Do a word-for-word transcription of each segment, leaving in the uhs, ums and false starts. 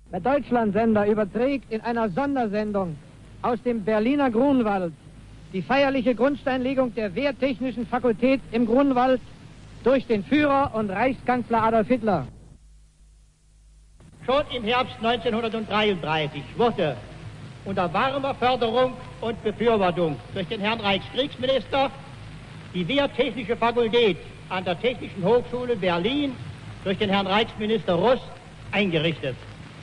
Der Deutschlandsender überträgt in einer Sondersendung aus dem Berliner Grunwald die feierliche Grundsteinlegung der Wehrtechnischen Fakultät im Grunwald durch den Führer und Reichskanzler Adolf Hitler. Schon im Herbst neunzehnhundertdreiunddreißig wurde unter warmer Förderung und Befürwortung durch den Herrn Reichskriegsminister die Wehrtechnische Fakultät an der Technischen Hochschule Berlin durch den Herrn Reichsminister Rust eingerichtet.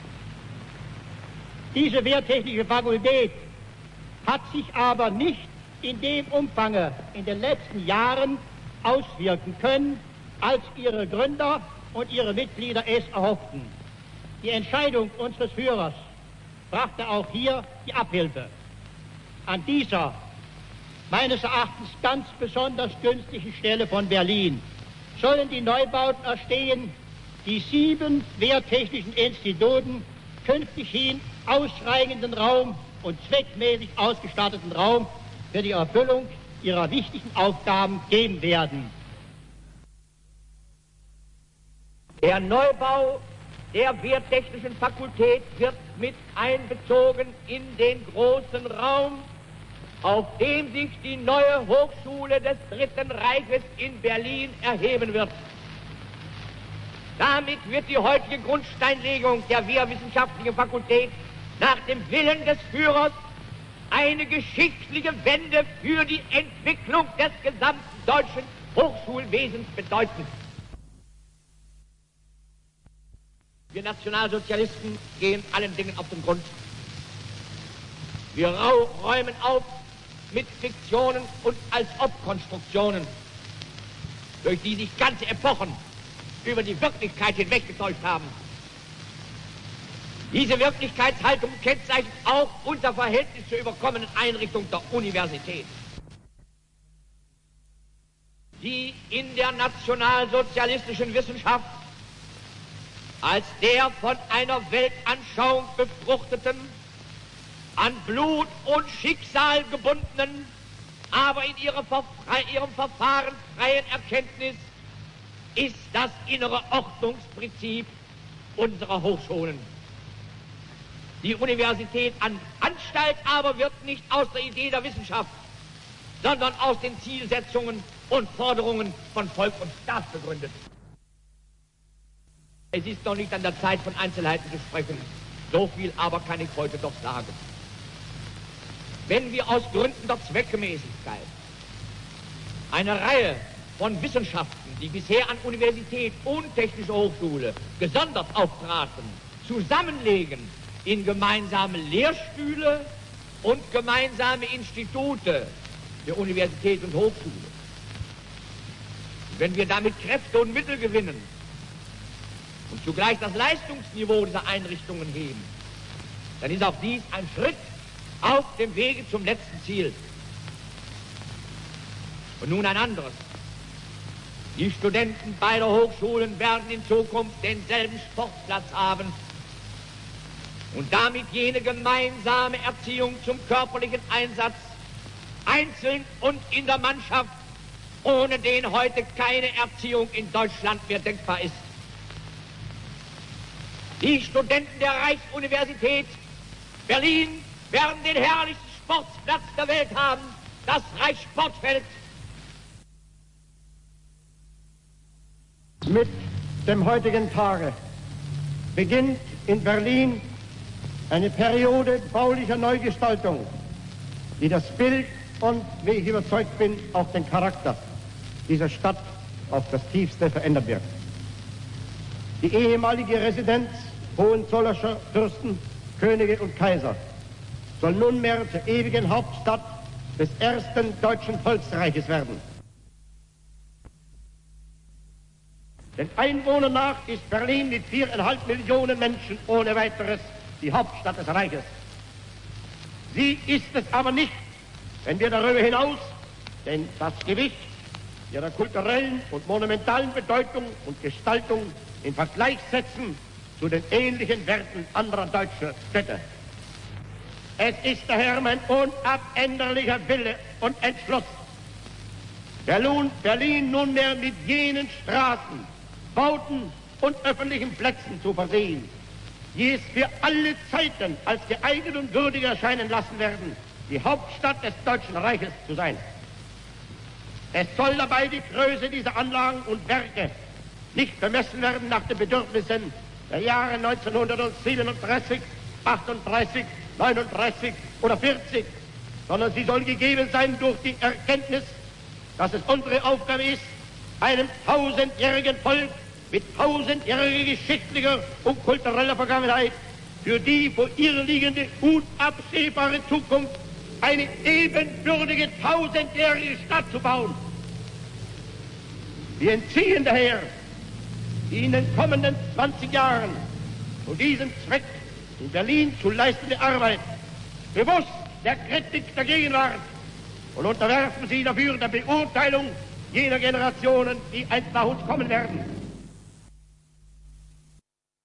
Diese Wehrtechnische Fakultät hat sich aber nicht in dem Umfange in den letzten Jahren auswirken können, als ihre Gründer und ihre Mitglieder es erhofften. Die Entscheidung unseres Führers brachte auch hier die Abhilfe. An dieser, meines Erachtens ganz besonders günstigen Stelle von Berlin, sollen die Neubauten erstehen, die sieben wehrtechnischen Instituten künftig hin ausreichenden Raum und zweckmäßig ausgestatteten Raum für die Erfüllung ihrer wichtigen Aufgaben geben werden. Der Neubau der Wehrtechnischen Fakultät wird mit einbezogen in den großen Raum, auf dem sich die neue Hochschule des Dritten Reiches in Berlin erheben wird. Damit wird die heutige Grundsteinlegung der Wehrwissenschaftlichen Fakultät nach dem Willen des Führers eine geschichtliche Wende für die Entwicklung des gesamten deutschen Hochschulwesens bedeuten. Wir Nationalsozialisten gehen allen Dingen auf den Grund. Wir räumen auf mit Fiktionen und Als-ob-Konstruktionen, durch die sich ganze Epochen über die Wirklichkeit hinweggetäuscht haben. Diese Wirklichkeitshaltung kennzeichnet auch unser Verhältnis zur überkommenen Einrichtung der Universität. Die in der nationalsozialistischen Wissenschaft als der von einer Weltanschauung befruchteten, an Blut und Schicksal gebundenen, aber in ihrer Verfre ihrem Verfahren freien Erkenntnis ist das innere Ordnungsprinzip unserer Hochschulen. Die Universität an Anstalt aber wird nicht aus der Idee der Wissenschaft, sondern aus den Zielsetzungen und Forderungen von Volk und Staat begründet. Es ist noch nicht an der Zeit, von Einzelheiten zu sprechen. So viel aber kann ich heute doch sagen. Wenn wir aus Gründen der Zweckmäßigkeit eine Reihe von Wissenschaften, die bisher an Universität und Technische Hochschule gesondert auftraten, zusammenlegen in gemeinsame Lehrstühle und gemeinsame Institute der Universität und Hochschule. Wenn wir damit Kräfte und Mittel gewinnen und zugleich das Leistungsniveau dieser Einrichtungen heben, dann ist auch dies ein Schritt auf dem Wege zum letzten Ziel. Und nun ein anderes. Die Studenten beider Hochschulen werden in Zukunft denselben Sportplatz haben und damit jene gemeinsame Erziehung zum körperlichen Einsatz, einzeln und in der Mannschaft, ohne den heute keine Erziehung in Deutschland mehr denkbar ist. Die Studenten der Reichsuniversität Berlin werden den herrlichsten Sportplatz der Welt haben, das Reichssportfeld. Mit dem heutigen Tage beginnt in Berlin eine Periode baulicher Neugestaltung, die das Bild und, wie ich überzeugt bin, auch den Charakter dieser Stadt auf das Tiefste verändern wird. Die ehemalige Residenz Hohenzollerscher Fürsten, Könige und Kaiser soll nunmehr zur ewigen Hauptstadt des ersten deutschen Volksreiches werden. Den Einwohnern nach ist Berlin mit viereinhalb Millionen Menschen ohne weiteres die Hauptstadt des Reiches. Sie ist es aber nicht, wenn wir darüber hinaus denn das Gewicht ihrer kulturellen und monumentalen Bedeutung und Gestaltung in Vergleich setzen zu den ähnlichen Werten anderer deutscher Städte. Es ist daher mein unabänderlicher Wille und Entschluss, Berlin nunmehr mit jenen Straßen, Bauten und öffentlichen Plätzen zu versehen, die es für alle Zeiten als geeignet und würdig erscheinen lassen werden, die Hauptstadt des Deutschen Reiches zu sein. Es soll dabei die Größe dieser Anlagen und Werke nicht bemessen werden nach den Bedürfnissen der Jahre neunzehnhundertsiebenunddreißig, achtunddreißig, neununddreißig oder vierzig, sondern sie soll gegeben sein durch die Erkenntnis, dass es unsere Aufgabe ist, einem tausendjährigen Volk mit tausendjähriger geschichtlicher und kultureller Vergangenheit für die vor ihr liegende unabsehbare Zukunft eine ebenbürtige tausendjährige Stadt zu bauen. Wir entziehen daher die in den kommenden zwanzig Jahren zu diesem Zweck in Berlin zu leistende Arbeit bewusst der Kritik der Gegenwart und unterwerfen sie dafür der Beurteilung jener Generationen, die einst nach uns kommen werden.